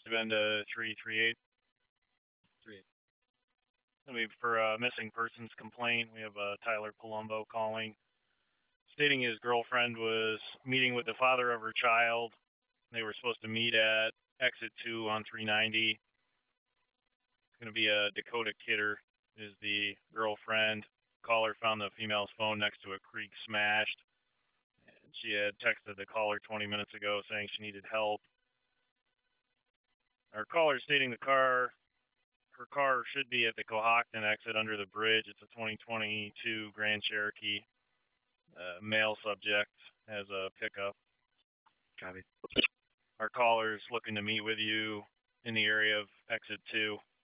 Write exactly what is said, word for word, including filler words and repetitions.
been to three three eight. Three. And we for a missing persons complaint, we have uh, Tyler Palumbo calling, stating his girlfriend was meeting with the father of her child. They were supposed to meet at exit two on three ninety. It's going to be a Dakota Kidder is the girlfriend. Caller found the female's phone next to a creek smashed. And she had texted the caller twenty minutes ago saying she needed help. Our caller stating the car, her car should be at the Cohocton exit under the bridge. It's a twenty twenty-two Grand Cherokee. Uh, male subject has a pickup. Copy. Our caller's looking to meet with you in the area of exit two.